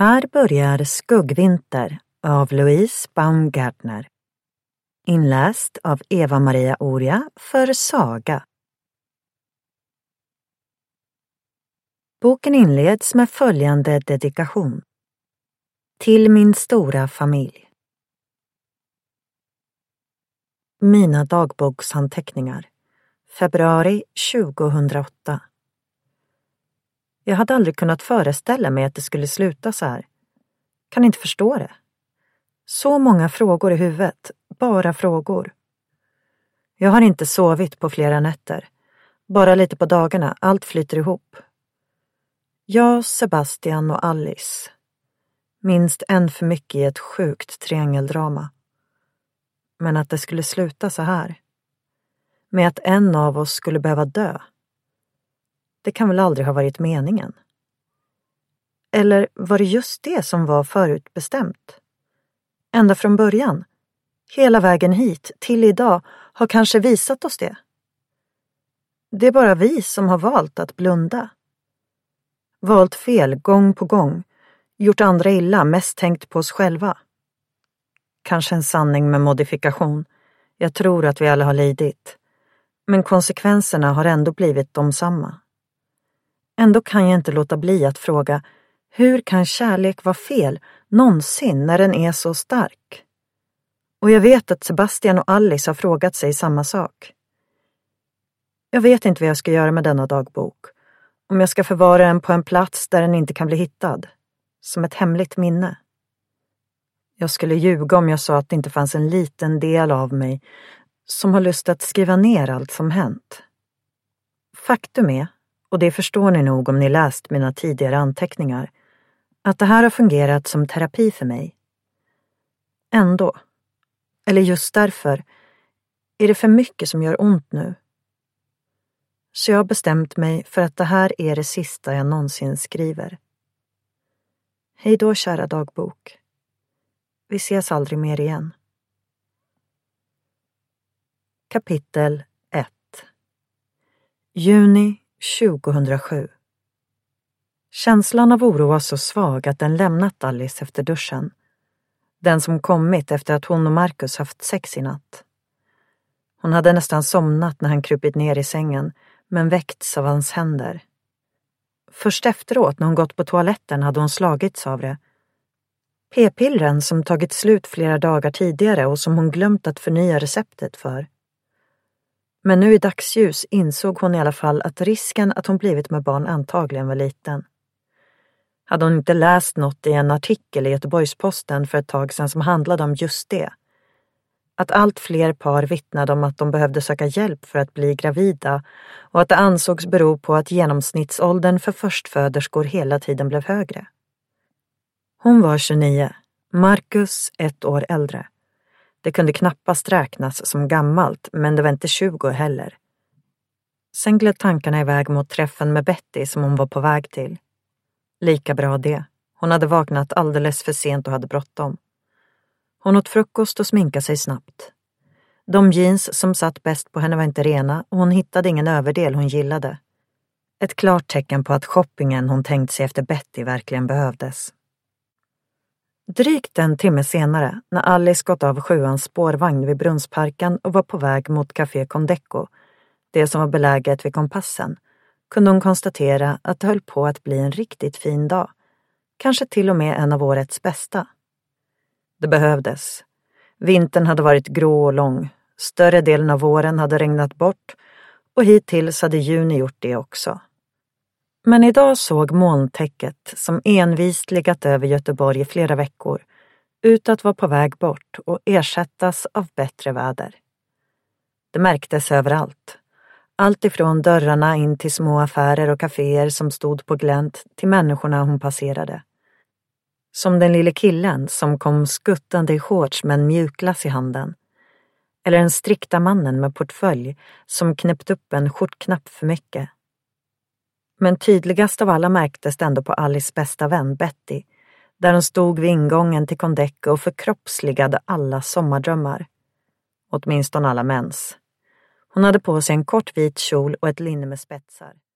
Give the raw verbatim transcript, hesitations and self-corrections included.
Här börjar Skuggvinter av Louise Baumgärtner. Inläst av Eva-Maria Oria för Saga. Boken inleds med följande dedikation. Till min stora familj. Mina dagboksanteckningar. Februari tjugohundraåtta. Jag hade aldrig kunnat föreställa mig att det skulle sluta så här. Kan inte förstå det. Så många frågor i huvudet, bara frågor. Jag har inte sovit på flera nätter. Bara lite på dagarna, allt flyter ihop. Jag, Sebastian och Alice. Minst en för mycket i ett sjukt triangeldrama. Men att det skulle sluta så här. Med att en av oss skulle behöva dö. Det kan väl aldrig ha varit meningen. Eller var det just det som var förutbestämt? Ända från början. Hela vägen hit till idag har kanske visat oss det. Det är bara vi som har valt att blunda. Valt fel gång på gång. Gjort andra illa, mest tänkt på oss själva. Kanske en sanning med modifikation. Jag tror att vi alla har lidit. Men konsekvenserna har ändå blivit de samma. Ändå kan jag inte låta bli att fråga, hur kan kärlek vara fel någonsin när den är så stark? Och jag vet att Sebastian och Alice har frågat sig samma sak. Jag vet inte vad jag ska göra med denna dagbok. Om jag ska förvara den på en plats där den inte kan bli hittad. Som ett hemligt minne. Jag skulle ljuga om jag sa att det inte fanns en liten del av mig som har lust att skriva ner allt som hänt. Faktum är, och det förstår ni nog om ni läst mina tidigare anteckningar, att det här har fungerat som terapi för mig. Ändå, eller just därför, är det för mycket som gör ont nu. Så jag har bestämt mig för att det här är det sista jag någonsin skriver. Hej då, kära dagbok. Vi ses aldrig mer igen. Kapitel ett. Juni tjugohundrasju. Känslan av oro var så svag att den lämnat Alice efter duschen. Den som kommit efter att hon och Marcus haft sex i natt. Hon hade nästan somnat när han krupit ner i sängen, men väckts av hans händer. Först efteråt när hon gått på toaletten hade hon slagits av det. P-pillren som tagit slut flera dagar tidigare och som hon glömt att förnya receptet för. Men nu i dagsljus insåg hon i alla fall att risken att hon blivit med barn antagligen var liten. Hade hon inte läst något i en artikel i Göteborgs-Posten för ett tag sedan som handlade om just det? Att allt fler par vittnade om att de behövde söka hjälp för att bli gravida och att det ansågs bero på att genomsnittsåldern för förstföderskor hela tiden blev högre. Hon var tjugonio, Marcus ett år äldre. Det kunde knappast räknas som gammalt, men det var inte tjugo heller. Sen gled tankarna iväg mot träffen med Betty som hon var på väg till. Lika bra det. Hon hade vaknat alldeles för sent och hade bråttom. Hon åt frukost och sminkade sig snabbt. De jeans som satt bäst på henne var inte rena och hon hittade ingen överdel hon gillade. Ett klart tecken på att shoppingen hon tänkt sig efter Betty verkligen behövdes. Drygt en timme senare, när Alice gått av sjuans spårvagn vid Brunnsparken och var på väg mot Café Condeco, det som var beläget vid kompassen, kunde hon konstatera att det höll på att bli en riktigt fin dag. Kanske till och med en av årets bästa. Det behövdes. Vintern hade varit grå och lång. Större delen av våren hade regnat bort och hittills hade juni gjort det också. Men idag såg molntäcket, som envist legat över Göteborg i flera veckor, ut att vara på väg bort och ersättas av bättre väder. Det märktes överallt. Allt ifrån dörrarna in till små affärer och kaféer som stod på glänt till människorna hon passerade. Som den lille killen som kom skuttande i shorts med en mjukglass i handen. Eller den strikta mannen med portfölj som knäppt upp en skjortknapp för mycket. Men tydligast av alla märktes det ändå på Alice bästa vän Betty, där hon stod vid ingången till Condeco och förkroppsligade alla sommardrömmar. Åtminstone alla mäns. Hon hade på sig en kort vit kjol och ett linne med spetsar.